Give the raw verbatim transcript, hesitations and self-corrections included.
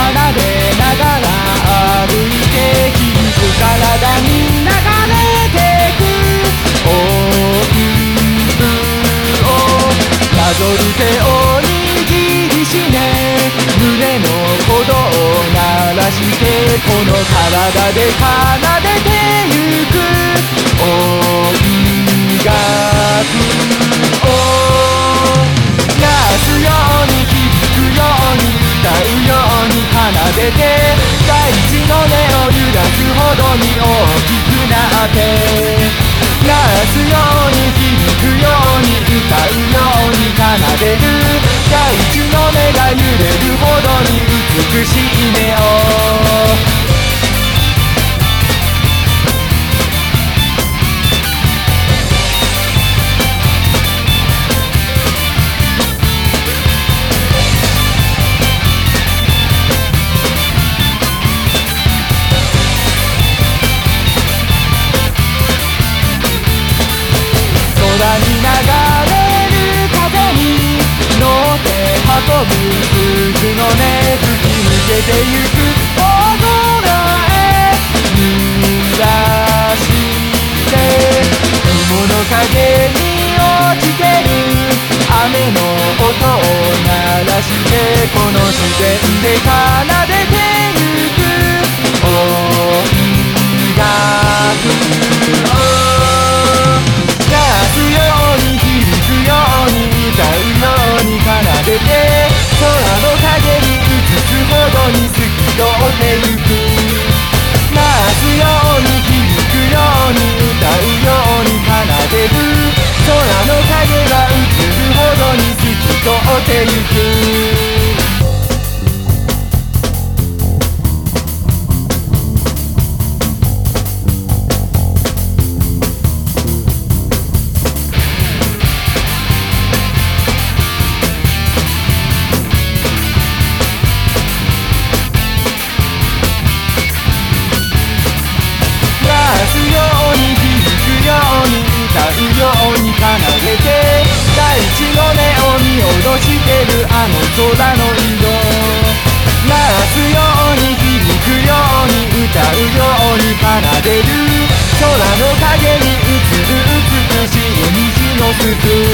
でながら歩いて響く体に流れてく音符をなぞる手を握りしめ胸の鼓動を鳴らしてこの体で奏でてゆく音楽を鳴らすように響くように歌うように奏でて大地の根を揺らすほどに大きくなって鳴らすように響くように歌うように奏でる大地の根が揺れるほどに美しい音を空に流れる風に乗って運ぶ鈴の音吹き抜けてゆく大空へ濡らして雲の影に落ちてる雨の音を鳴らしてこの自然で奏でてゆく音楽空の影に映すほどに透き通ってゆく鳴らすように響くように歌うように奏でる空の影が映るほどに透き通ってゆく歌うように奏でて大地の根を見下ろしてるあの空の色鳴らすように響くように歌うように奏でる空の影に映る美しい虹の鈴